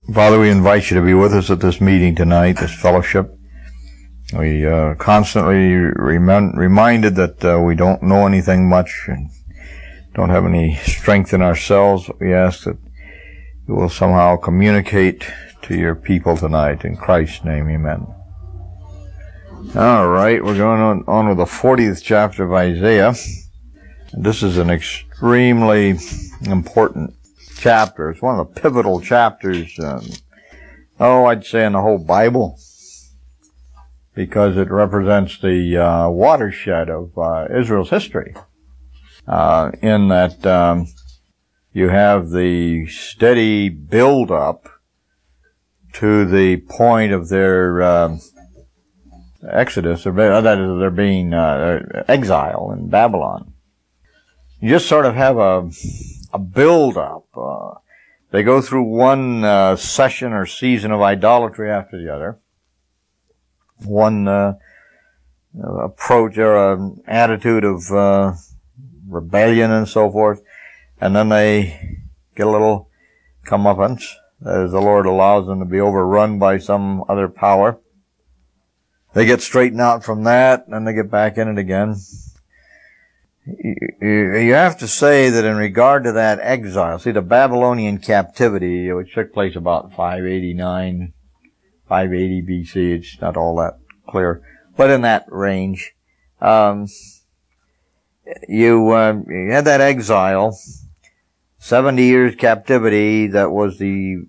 Father, we invite you to be with us at this meeting tonight, this fellowship. We constantly reminded that we don't know anything much and don't have any strength in ourselves. We ask that you will somehow communicate to your people tonight. In Christ's name, amen. All right, we're going on with the 40th chapter of Isaiah. This is an extremely important chapter. It's one of the pivotal chapters, I'd say in the whole Bible, because it represents the watershed of Israel's history, in that you have the steady build-up to the point of their exodus, that is, their being exile in Babylon. You just sort of have a build-up. They go through one session or season of idolatry after the other. One approach or attitude of rebellion and so forth. And then they get a little comeuppance as the Lord allows them to be overrun by some other power. They get straightened out from that, and then they get back in it again. You have to say that in regard to that exile, see, the Babylonian captivity, which took place about 589, 580 BC, it's not all that clear, but in that range, you had that exile, 70 years captivity. That was the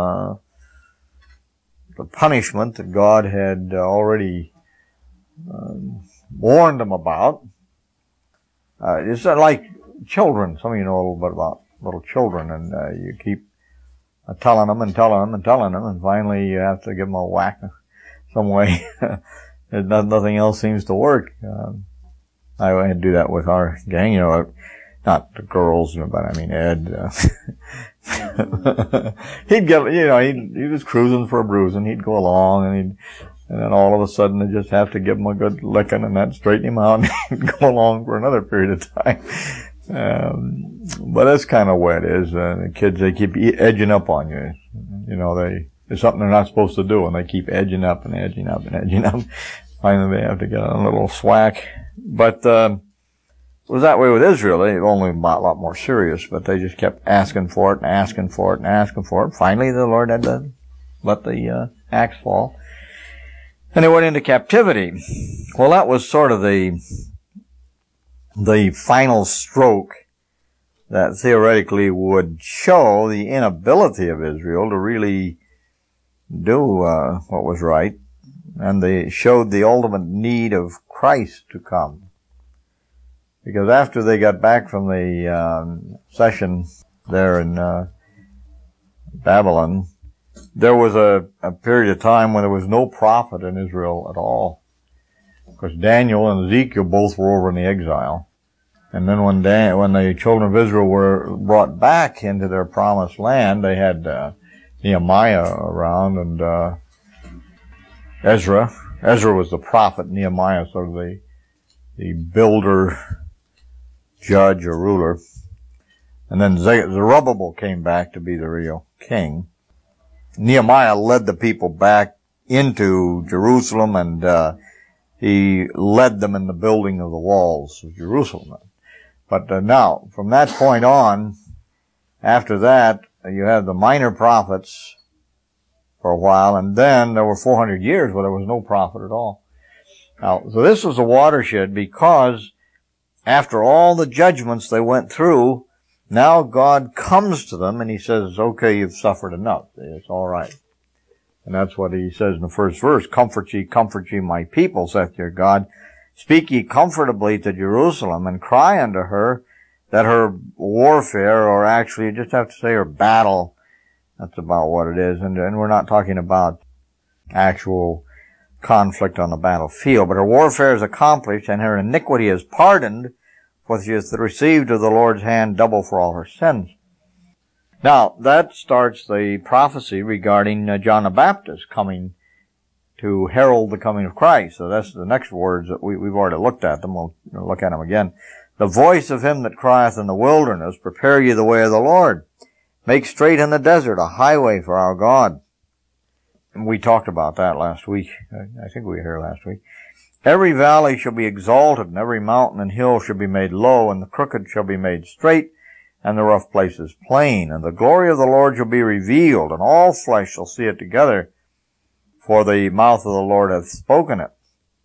punishment that God had already warned them about. It's like children. Some of you know a little bit about little children, and you keep telling them, and finally you have to give them a whack some way. Nothing else seems to work. I had to do that with our gang, not the girls, but I mean Ed. He'd get, he was cruising for a bruising. He'd go along, and then all of a sudden they just have to give him a good licking, and that'd straighten him out, and he'd go along for another period of time. But that's kind of what it is. The kids, they keep edging up on you. There's something they're not supposed to do, and they keep edging up. Finally they have to get a little swack. But it was that way with Israel. They were only a lot more serious, but they just kept asking for it. Finally the Lord had to let the axe fall. And they went into captivity. Well, that was sort of the final stroke that theoretically would show the inability of Israel to really do what was right. And they showed the ultimate need of Christ to come. Because after they got back from the session there in Babylon, there was a period of time when there was no prophet in Israel at all. Because Daniel and Ezekiel both were over in the exile. And then when the children of Israel were brought back into their promised land, they had Nehemiah around and Ezra. Ezra was the prophet, Nehemiah sort of the builder, judge, or ruler. And then Zerubbabel came back to be the real king. Nehemiah led the people back into Jerusalem, and he led them in the building of the walls of Jerusalem. But now, from that point on, after that, you have the minor prophets for a while, and then there were 400 years where there was no prophet at all. Now, so this was a watershed because after all the judgments they went through, now God comes to them and he says, okay, you've suffered enough. It's all right. And that's what he says in the first verse. Comfort ye, my people, saith your God. Speak ye comfortably to Jerusalem, and cry unto her that her warfare, or actually you just have to say her battle, that's about what it is. And we're not talking about actual conflict on the battlefield, but her warfare is accomplished, and her iniquity is pardoned, for she has received of the Lord's hand double for all her sins. Now, that starts the prophecy regarding John the Baptist coming to herald the coming of Christ. So that's the next words that we've already looked at them. We'll look at them again. The voice of him that crieth in the wilderness, prepare ye the way of the Lord. Make straight in the desert a highway for our God. And we talked about that last week. I think we were here last week. Every valley shall be exalted, and every mountain and hill shall be made low, and the crooked shall be made straight, and the rough places plain. And the glory of the Lord shall be revealed, and all flesh shall see it together, for the mouth of the Lord hath spoken it.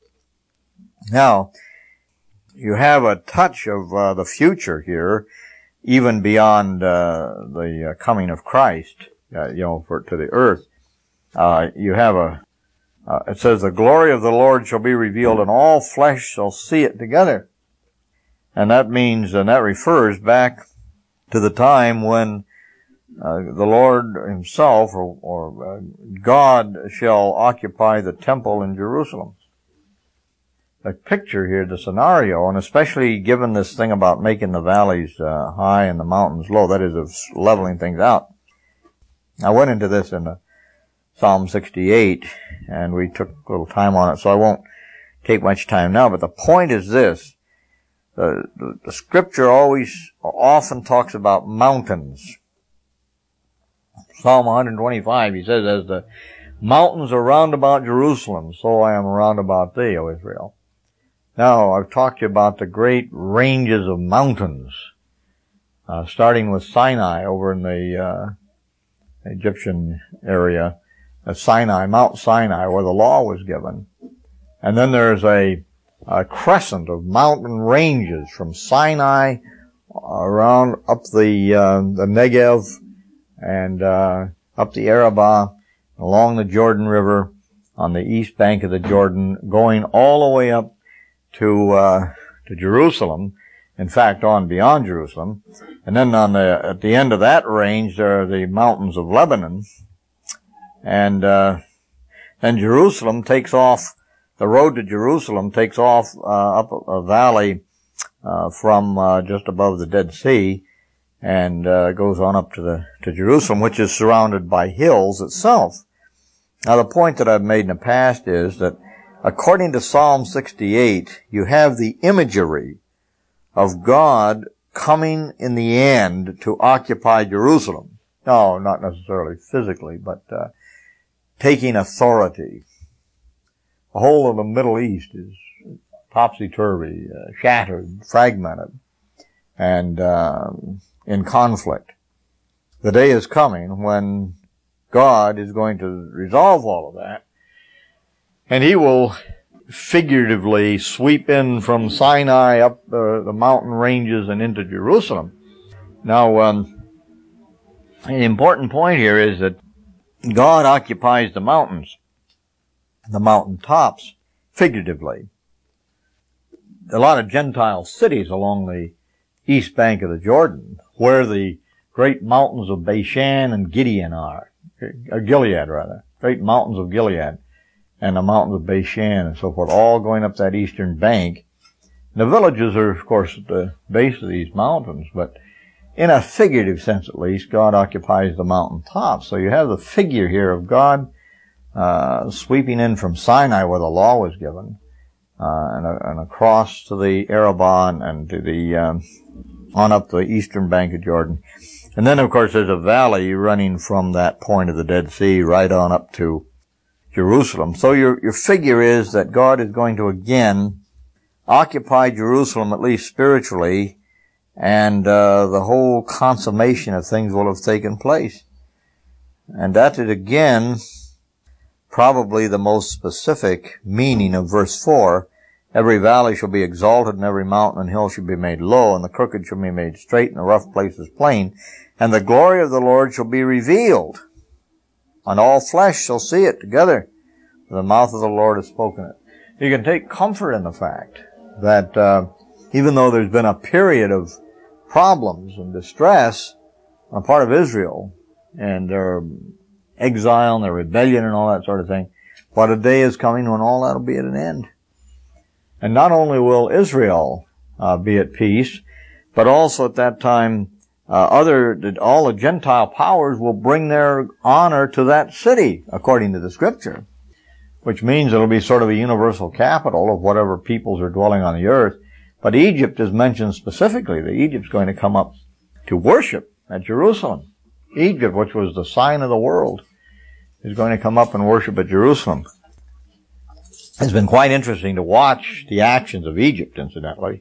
Now, you have a touch of the future here, even beyond the coming of Christ, to the earth. You have it says, the glory of the Lord shall be revealed, and all flesh shall see it together. And that means, and that refers back to the time when the Lord himself, or God, shall occupy the temple in Jerusalem. The picture here, the scenario, and especially given this thing about making the valleys high and the mountains low, that is, of leveling things out. I went into this in Psalm 68, and we took a little time on it, so I won't take much time now, but the point is this. The scripture often talks about mountains. Psalm 125, he says, as the mountains are round about Jerusalem, so I am round about thee, O Israel. Now, I've talked to you about the great ranges of mountains, starting with Sinai over in the Egyptian area, Mount Sinai, where the law was given. And then there's a crescent of mountain ranges from Sinai around up the Negev and up the Arabah, along the Jordan River, on the east bank of the Jordan, going all the way up to Jerusalem. In fact, on beyond Jerusalem. And then at the end of that range, there are the mountains of Lebanon. And then Jerusalem takes off, the road to Jerusalem takes off up a valley from just above the Dead Sea, and goes on up to Jerusalem, which is surrounded by hills itself. Now, the point that I've made in the past is that according to Psalm 68, you have the imagery of God coming in the end to occupy Jerusalem. No, not necessarily physically, but taking authority. The whole of the Middle East is topsy-turvy, shattered, fragmented, and in conflict. The day is coming when God is going to resolve all of that, and he will figuratively sweep in from Sinai up the mountain ranges and into Jerusalem. Now, the important point here is that God occupies the mountains, the mountain tops, figuratively. A lot of Gentile cities along the east bank of the Jordan, where the great mountains of Bashan and Gilead are, Gilead rather, great mountains of Gilead, and the mountains of Bashan and so forth, all going up that eastern bank. The villages are, of course, at the base of these mountains, but in a figurative sense at least, God occupies the mountain tops. So you have the figure here of God sweeping in from Sinai where the law was given, and across to the Arabah and to the on up the eastern bank of Jordan. And then, of course, there's a valley running from that point of the Dead Sea right on up to Jerusalem. So your figure is that God is going to again occupy Jerusalem, at least spiritually, and the whole consummation of things will have taken place. And that is again probably the most specific meaning of verse 4. Every valley shall be exalted, and every mountain and hill shall be made low, and the crooked shall be made straight, and the rough places plain. And the glory of the Lord shall be revealed, and all flesh shall see it together. The mouth of the Lord has spoken it. You can take comfort in the fact that even though there's been a period of problems and distress on the part of Israel, and their exile and their rebellion and all that sort of thing, but a day is coming when all that will be at an end. And not only will Israel be at peace, but also at that time all the Gentile powers will bring their honor to that city, according to the Scripture, which means it'll be sort of a universal capital of whatever peoples are dwelling on the earth. But Egypt is mentioned specifically, that Egypt's going to come up to worship at Jerusalem. Egypt, which was the sign of the world, is going to come up and worship at Jerusalem. It's been quite interesting to watch the actions of Egypt, incidentally.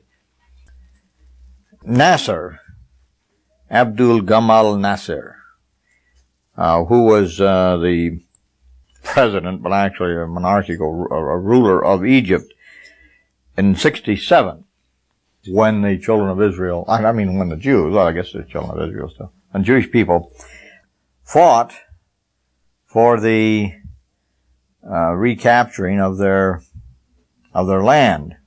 Nasser, Abdul Gamal Nasser, who was the president, but actually a monarchical ruler of Egypt in 67, when the children of Israel, when the Jews, well, I guess the children of Israel still, and Jewish people fought for the recapturing of their land.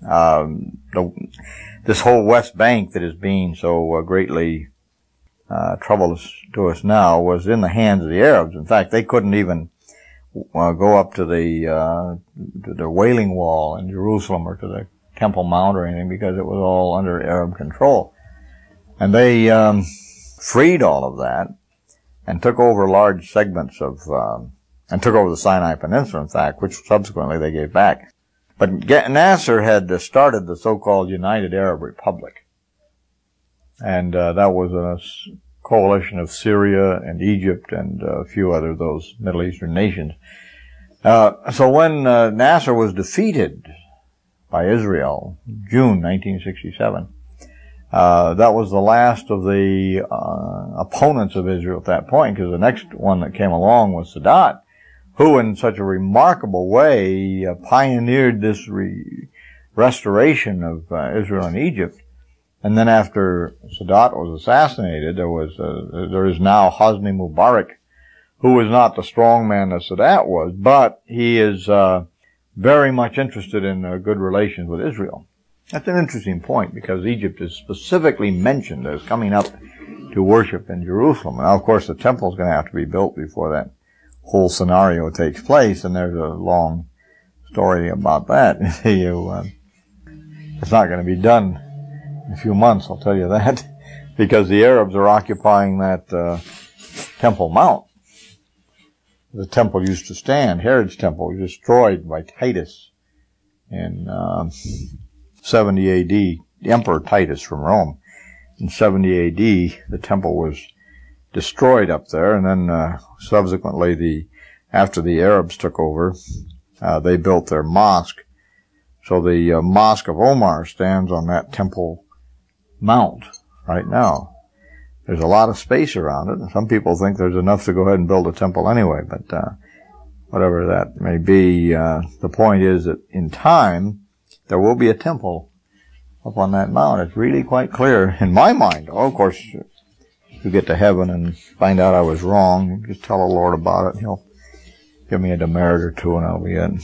This whole West Bank that is being so greatly troublous to us now was in the hands of the Arabs. In fact, they couldn't even go up to the Wailing Wall in Jerusalem or to the Temple Mount or anything because it was all under Arab control. And they freed all of that and took over large segments of and took over the Sinai Peninsula, in fact, which subsequently they gave back. But Nasser had started the so-called United Arab Republic. And that was a coalition of Syria and Egypt and a few other of those Middle Eastern nations. So when Nasser was defeated by Israel, June 1967, that was the last of the opponents of Israel at that point, because the next one that came along was Sadat, who in such a remarkable way pioneered this restoration of Israel and Egypt. And then after Sadat was assassinated, there is now Hosni Mubarak, who was not the strong man that Sadat was, but he is very much interested in good relations with Israel. That's an interesting point, because Egypt is specifically mentioned as coming up to worship in Jerusalem. Now, of course, the temple is going to have to be built before that whole scenario takes place, and there's a long story about that. It's not going to be done in a few months, I'll tell you that, because the Arabs are occupying that Temple Mount. The temple used to stand. Herod's temple was destroyed by Titus in 70 A.D., the Emperor Titus from Rome. In 70 A.D., the temple was destroyed up there, and then subsequently, after the Arabs took over, they built their mosque. So the Mosque of Omar stands on that Temple Mount right now. There's a lot of space around it, and some people think there's enough to go ahead and build a temple anyway, but whatever that may be, the point is that in time, there will be a temple up on that mount. It's really quite clear in my mind. Oh, of course, you get to heaven and find out I was wrong, you just tell the Lord about it, and He'll give me a demerit or two, and I'll be in.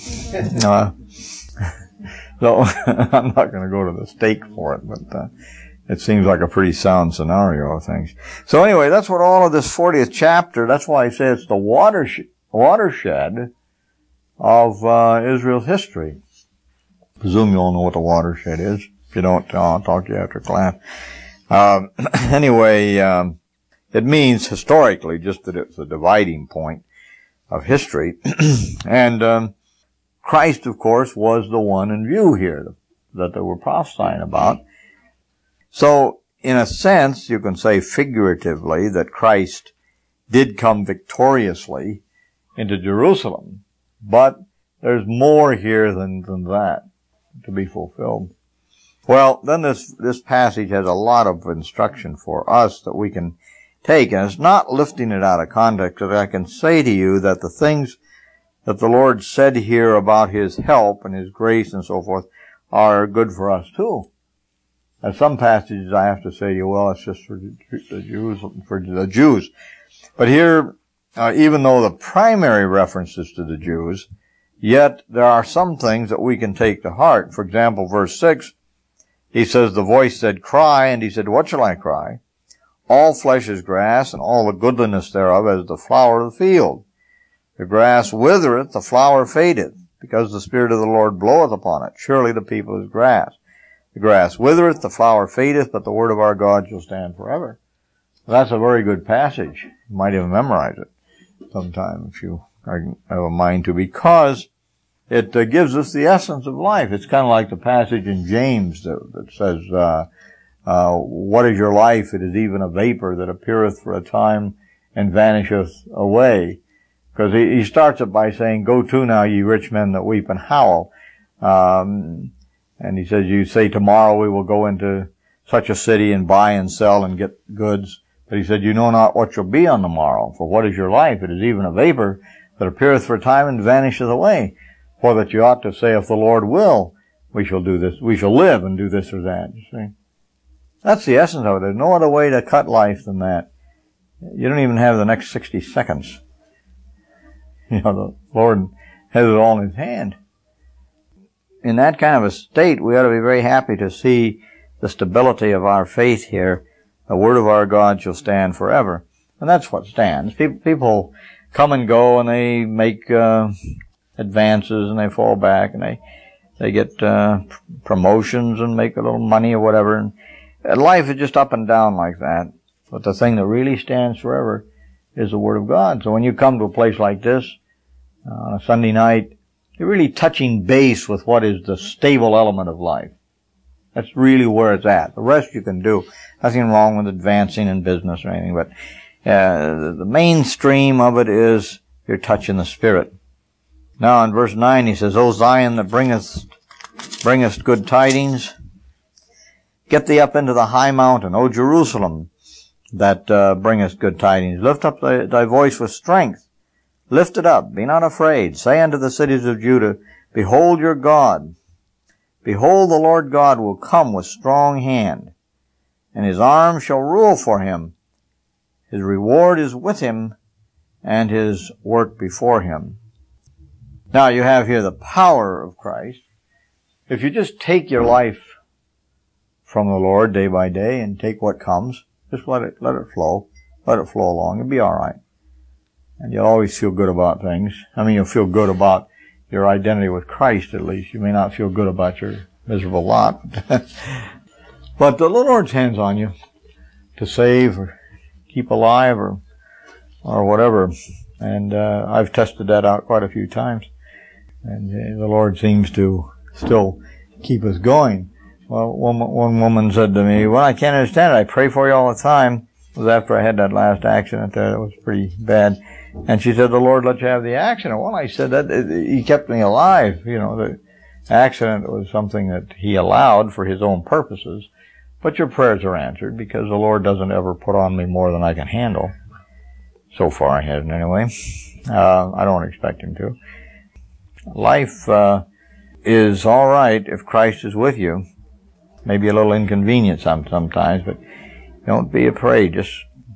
So I'm not going to go to the stake for it, but it seems like a pretty sound scenario of things. So anyway, that's what all of this 40th chapter, that's why I say it's the watershed of Israel's history. I presume you all know what the watershed is. If you don't, I'll talk to you after class. Anyway, it means historically just that it's a dividing point of history. And Christ, of course, was the one in view here that they were prophesying about. So, in a sense, you can say figuratively that Christ did come victoriously into Jerusalem. But there's more here than that to be fulfilled. Well, then this passage has a lot of instruction for us that we can take, and it's not lifting it out of context, but I can say to you that the things that the Lord said here about His help and His grace and so forth are good for us too. And some passages I have to say to you, well, it's just for the Jews. But here, even though the primary reference is to the Jews, yet there are some things that we can take to heart. For example, verse 6, He says, the voice said, cry, and He said, what shall I cry? All flesh is grass, and all the goodliness thereof as the flower of the field. The grass withereth, the flower fadeth, because the Spirit of the Lord bloweth upon it. Surely the people is grass. The grass withereth, the flower fadeth, but the word of our God shall stand forever. That's a very good passage. You might even memorize it sometime if you have a mind to, because it gives us the essence of life. It's kind of like the passage in James that says, what is your life? It is even a vapor that appeareth for a time and vanisheth away. Because he starts it by saying, "Go to now, ye rich men that weep and howl." And he says, "You say tomorrow we will go into such a city and buy and sell and get goods." But he said, "You know not what shall be on the morrow. For what is your life? It is even a vapor that appeareth for a time and vanisheth away. For that you ought to say, if the Lord will, we shall do this. We shall live and do this or that." You see? That's the essence of it. There's no other way to cut life than that. You don't even have the next 60 seconds. You know, the Lord has it all in His hand. In that kind of a state, we ought to be very happy to see the stability of our faith here. The word of our God shall stand forever. And that's what stands. People come and go, and they make advances, and they fall back, and they get promotions and make a little money or whatever. And life is just up and down like that. But the thing that really stands forever is the Word of God. So when you come to a place like this on a Sunday night, you're really touching base with what is the stable element of life. That's really where it's at. The rest you can do. Nothing wrong with advancing in business or anything, but the mainstream of it is you're touching the Spirit. Now in verse 9 he says, "O Zion that bringest good tidings, get thee up into the high mountain. O Jerusalem that bringest good tidings, lift up thy voice with strength. Lift it up, be not afraid. Say unto the cities of Judah, Behold your God. Behold, the Lord God will come with strong hand, and His arm shall rule for Him. His reward is with Him, and His work before Him." Now you have here the power of Christ. If you just take your life from the Lord day by day and take what comes, just let it flow. Let it flow along. It'll be all right. And you'll always feel good about things. I mean, you'll feel good about your identity with Christ, at least. You may not feel good about your miserable lot. But the Lord's hands on you to save or keep alive or whatever. And I've tested that out quite a few times. And the Lord seems to still keep us going. Well, one woman said to me, "Well, I can't understand it. I pray for you all the time." It was after I had that last accident there. That was pretty bad. And she said, "The Lord let you have the accident." Well, I said that He kept me alive. You know, the accident was something that He allowed for His own purposes. But your prayers are answered because the Lord doesn't ever put on me more than I can handle. So far I haven't anyway. I don't expect Him to. Life is all right if Christ is with you. Maybe a little inconvenient sometimes, but don't be afraid. Just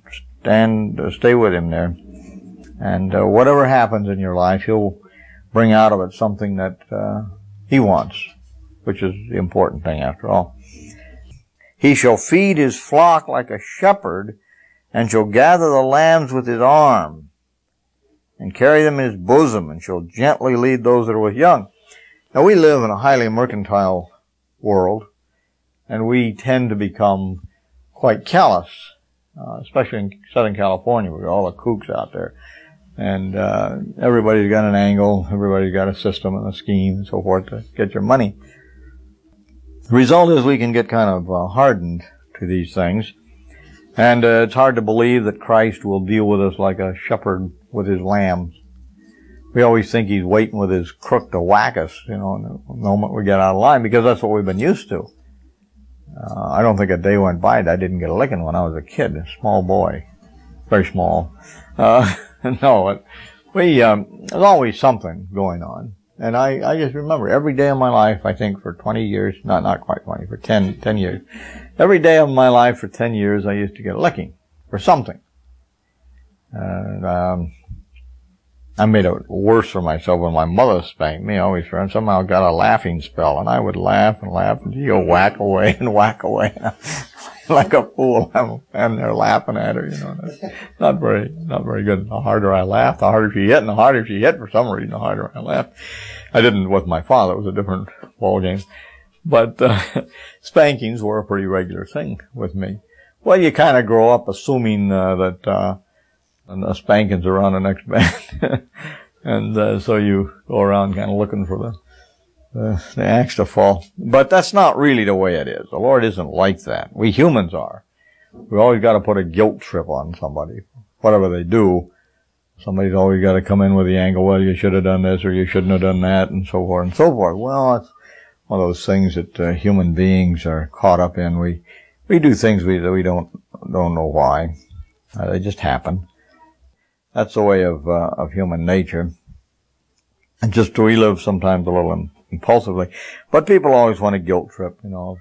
stay with Him there. And whatever happens in your life, He'll bring out of it something that He wants, which is the important thing after all. "He shall feed His flock like a shepherd, and shall gather the lambs with His arm, and carry them in His bosom, and shall gently lead those that are with young." Now we live in a highly mercantile world, and we tend to become quite callous, especially in Southern California. We've got all the kooks out there. And everybody's got an angle, everybody's got a system and a scheme and so forth to get your money. The result is we can get kind of hardened to these things. And it's hard to believe that Christ will deal with us like a shepherd with his lambs. We always think He's waiting with His crook to whack us, you know, the moment we get out of line, because that's what we've been used to. I don't think a day went by that I didn't get a licking when I was a kid, a small boy. Very small. No, there's always something going on. And I just remember every day of my life, I think for 20 years, not quite 20, for 10 years. Every day of my life for 10 years, I used to get a licking for something. And I made it worse for myself when my mother spanked me. I always somehow got a laughing spell, and I would laugh and laugh, and she'd go whack away and whack away. Like a fool, I'm there laughing at her, you know. That's not very good. The harder I laughed, the harder she hit, and the harder she hit for some reason, the harder I laughed. I didn't with my father. It was a different ballgame. But spankings were a pretty regular thing with me. Well, you kind of grow up assuming that the spankings are on the next band. And so you go around kind of looking for the axe to fall. But that's not really the way it is. The Lord isn't like that. We humans are. We always got to put a guilt trip on somebody whatever they do, somebody's always got to come in with the angle, well, you should have done this or you shouldn't have done that, and so forth and so forth. Well, it's one of those things that human beings are caught up in. We do things that we don't know why. They just happen. That's the way of human nature. And just we live sometimes a little impulsively. But people always want a guilt trip,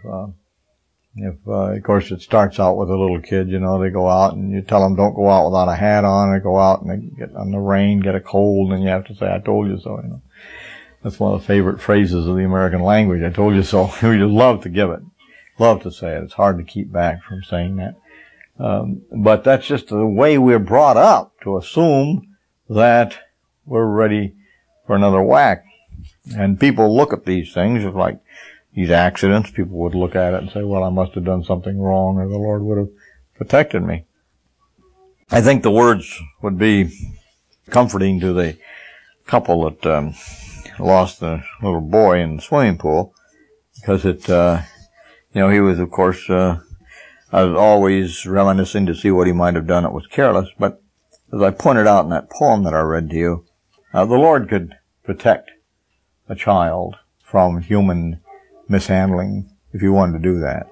of course it starts out with a little kid, they go out and you tell them don't go out without a hat on, or go out and they get on the rain, get a cold, and you have to say, I told you so, That's one of the favorite phrases of the American language. I told you so. We just love to give it. Love to say it. It's hard to keep back from saying that. But that's just the way we're brought up, to assume that we're ready for another whack. And people look at these things like these accidents. People would look at it and say, well, I must have done something wrong, or the Lord would have protected me. I think the words would be comforting to the couple that lost the little boy in the swimming pool, because it, he was, of course, I was always reminiscing to see what he might have done that was careless, but as I pointed out in that poem that I read to you, the Lord could protect a child from human mishandling if he wanted to do that.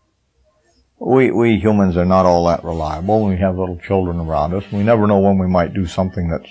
We humans are not all that reliable. We have little children around us. We never know when we might do something that's,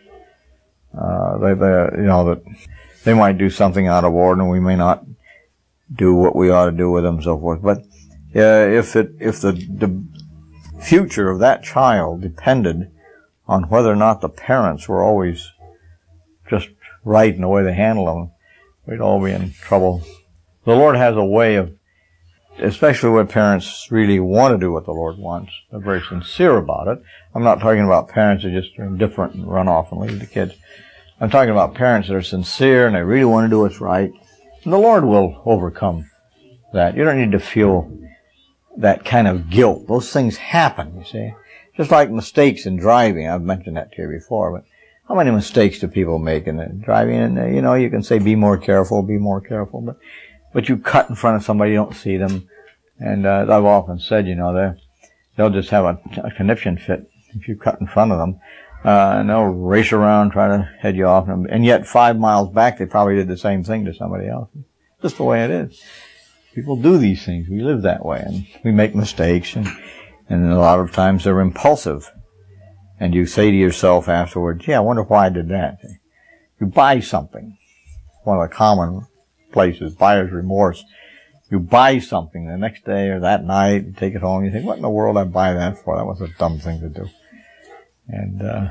that they might do something out of order, and we may not do what we ought to do with them and so forth. But if the future of that child depended on whether or not the parents were always just right in the way they handle them, we'd all be in trouble. The Lord has a way of, especially when parents really want to do what the Lord wants, they're very sincere about it. I'm not talking about parents who just are indifferent and run off and leave the kids. I'm talking about parents that are sincere and they really want to do what's right. And the Lord will overcome that. You don't need to feel that kind of guilt. Those things happen, you see. Just like mistakes in driving. I've mentioned that to you before, but how many mistakes do people make in driving? And, you can say, be more careful, but you cut in front of somebody, you don't see them. And, I've often said, they'll just have a conniption fit if you cut in front of them. And they'll race around, try to head you off. And yet 5 miles back, they probably did the same thing to somebody else. Just the way it is. People do these things. We live that way, and we make mistakes, and a lot of times they're impulsive. And you say to yourself afterwards, I wonder why I did that. You buy something. One of the common places, buyer's remorse. You buy something the next day or that night, you take it home, you think, what in the world did I buy that for? That was a dumb thing to do. And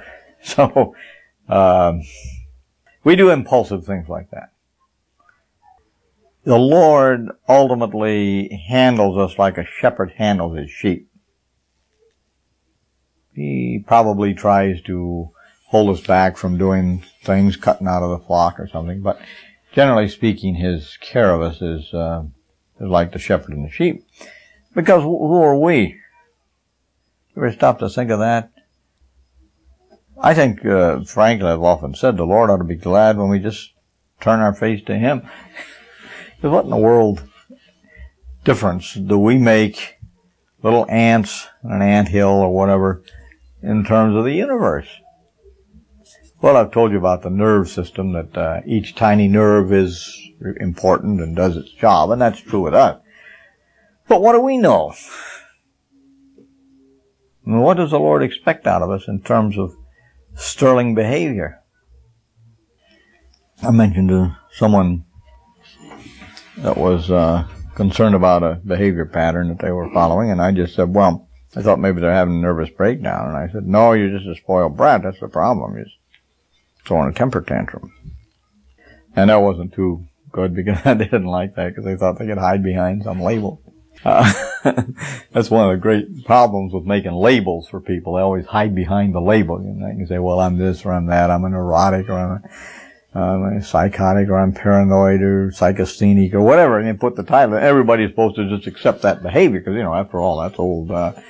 we do impulsive things like that. The Lord ultimately handles us like a shepherd handles his sheep. He probably tries to hold us back from doing things, cutting out of the flock or something, but generally speaking, his care of us is like the shepherd and the sheep. Because who are we? You ever stop to think of that? I think, frankly, I've often said the Lord ought to be glad when we just turn our face to him. Because what in the world difference do we make, little ants in an anthill or whatever, in terms of the universe? Well, I've told you about the nerve system, that each tiny nerve is important and does its job, and that's true with us. But what do we know? And what does the Lord expect out of us in terms of sterling behavior? I mentioned to someone that was concerned about a behavior pattern that they were following, and I just said, well, I thought maybe they're having a nervous breakdown. And I said, no, you're just a spoiled brat. That's the problem. You're throwing a temper tantrum. And that wasn't too good, because they didn't like that, because they thought they could hide behind some label. That's one of the great problems with making labels for people. They always hide behind the label. They can say, well, I'm this or I'm that. I'm a neurotic, or I'm a psychotic, or I'm paranoid, or psychasthenic, or whatever. And you put the title. Everybody's supposed to just accept that behavior, because, after all, that's old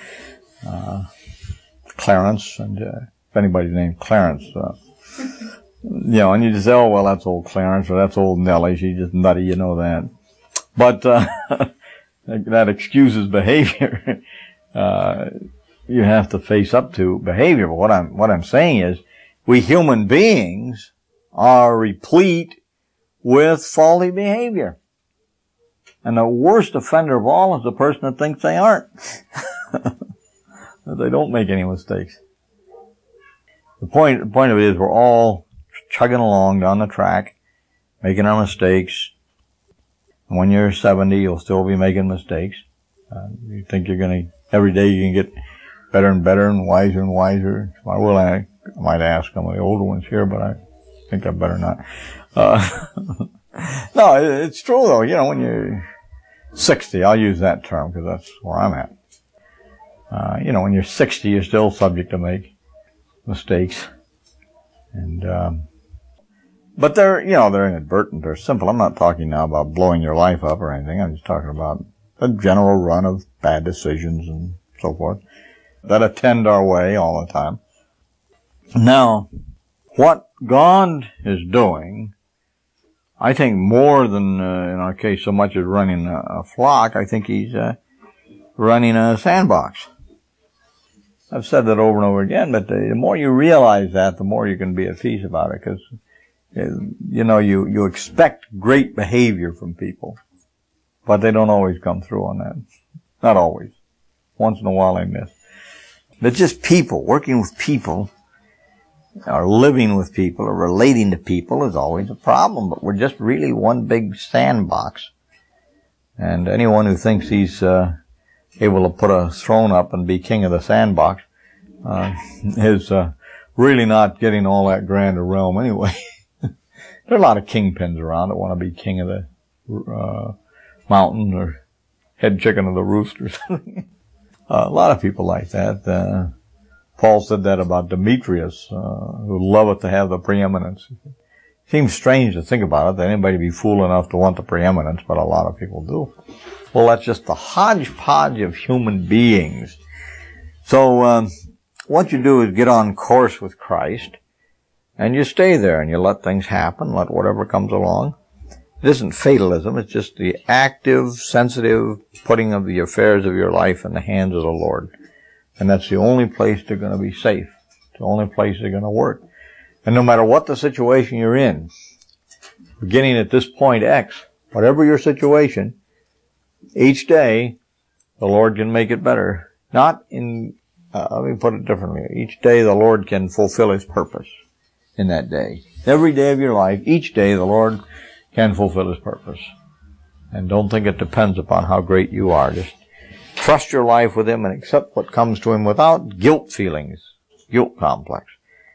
Clarence. And if anybody's named Clarence, and you just say, oh, well, that's old Clarence, or that's old Nellie. She's just nutty, that. But that excuses behavior. you have to face up to behavior. But what I'm saying is, we human beings are replete with faulty behavior. And the worst offender of all is the person that thinks they aren't. That they don't make any mistakes. The point of it is we're all chugging along down the track, making our mistakes. And when you're 70, you'll still be making mistakes. You think you're going to, every day you can get better and better and wiser and wiser. I might ask some of the older ones here, but I think I better not. No, it's true though. You know, when you're 60, I'll use that term because that's where I'm at. You know, when you're 60, you're still subject to make mistakes. And, but they're inadvertent, they're simple. I'm not talking now about blowing your life up or anything. I'm just talking about a general run of bad decisions and so forth that attend our way all the time. Now, what God is doing, I think more than, in our case, so much as running a flock, I think He's running a sandbox. I've said that over and over again, but the more you realize that, the more you can be at peace about it, because, you know, you expect great behavior from people, but they don't always come through on that. Not always. Once in a while they miss. But just people, working with people, or living with people, or relating to people is always a problem, but we're just really one big sandbox. And anyone who thinks he's able to put a throne up and be king of the sandbox is really not getting all that grand a realm anyway. There are a lot of kingpins around that want to be king of the mountain or head chicken of the roost or something. A lot of people like that. Paul said that about Demetrius, who loveth to have the preeminence. It seems strange to think about it, that anybody be fool enough to want the preeminence, but a lot of people do. Well, that's just the hodgepodge of human beings. So, what you do is get on course with Christ, and you stay there, and you let things happen, let whatever comes along. It isn't fatalism, it's just the active, sensitive putting of the affairs of your life in the hands of the Lord. And that's the only place they're going to be safe. It's the only place they're going to work. And no matter what the situation you're in, beginning at this point X, whatever your situation, each day, the Lord can make it better. Not in, let me put it differently. Each day the Lord can fulfill His purpose in that day. Every day of your life, each day the Lord can fulfill His purpose. And don't think it depends upon how great you are. Just trust your life with Him and accept what comes to Him without guilt feelings, guilt complex.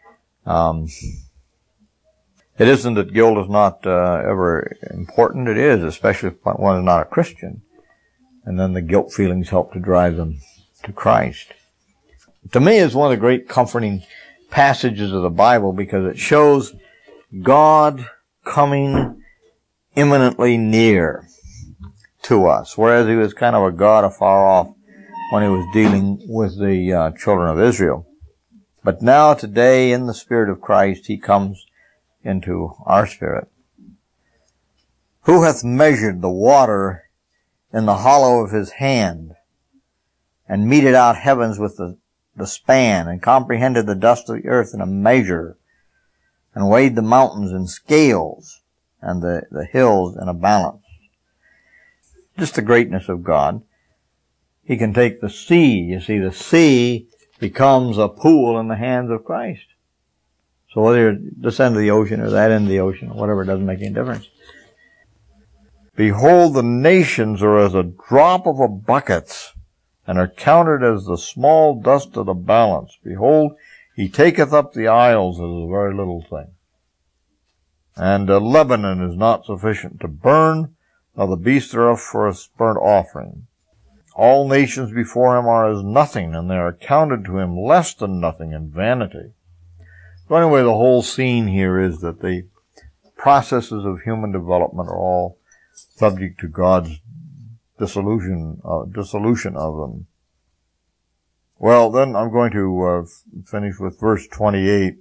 It isn't that guilt is not ever important. It is, especially if one is not a Christian. And then the guilt feelings help to drive them to Christ. To me, it's one of the great comforting passages of the Bible because it shows God coming imminently near to us, whereas He was kind of a God afar off when He was dealing with the children of Israel. But now, today, in the Spirit of Christ, He comes into our spirit. Who hath measured the water in the hollow of His hand, and meted out heavens with the span, and comprehended the dust of the earth in a measure, and weighed the mountains in scales, and the hills in a balance? Just the greatness of God. He can take the sea. You see, the sea becomes a pool in the hands of Christ. So whether you're this end of the ocean or that end of the ocean or whatever, it doesn't make any difference. Behold, the nations are as a drop of a bucket, and are counted as the small dust of the balance. Behold, He taketh up the isles as a very little thing. And Lebanon is not sufficient to burn, nor the beast thereof for a burnt offering. All nations before Him are as nothing, and they are counted to Him less than nothing in vanity. So anyway, the whole scene here is that the processes of human development are all subject to God's dissolution of them. Well, then I'm going to finish with verse 28,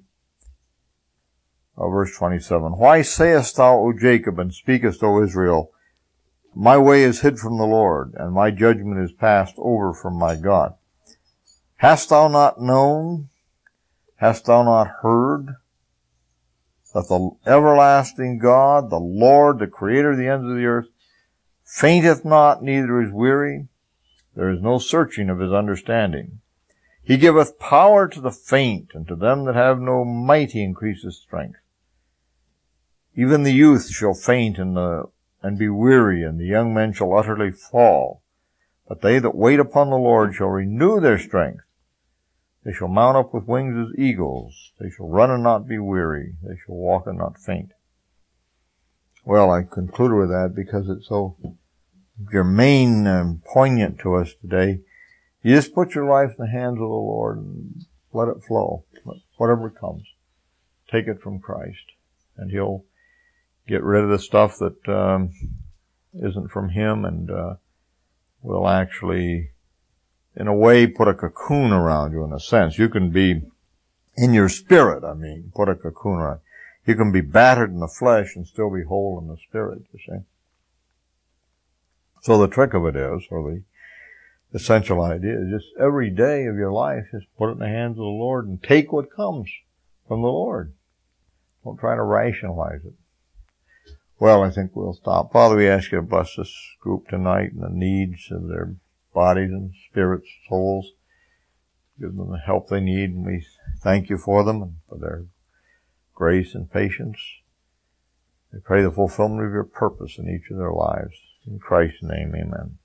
verse 27. Why sayest thou, O Jacob, and speakest, O Israel, my way is hid from the Lord, and my judgment is passed over from my God? Hast thou not known? Hast thou not heard that the everlasting God, the Lord, the Creator of the ends of the earth, fainteth not, neither is weary? There is no searching of his understanding. He giveth power to the faint, and to them that have no might he increaseth strength. Even the youth shall faint and be weary, and the young men shall utterly fall. But they that wait upon the Lord shall renew their strength. They shall mount up with wings as eagles. They shall run and not be weary. They shall walk and not faint. Well, I conclude with that because it's so germane and poignant to us today. You just put your life in the hands of the Lord and let it flow. Whatever comes, take it from Christ, and He'll get rid of the stuff that isn't from Him, and will actually, in a way, put a cocoon around you in a sense. You can be, in your spirit, put a cocoon around. You can be battered in the flesh and still be whole in the spirit, you see. So the trick of it is, or the essential idea is, just every day of your life, just put it in the hands of the Lord and take what comes from the Lord. Don't try to rationalize it. Well, I think we'll stop. Father, we ask you to bless this group tonight and the needs of their bodies and spirits, souls. Give them the help they need, and we thank you for them and for their grace and patience. We pray the fulfillment of your purpose in each of their lives. In Christ's name, amen.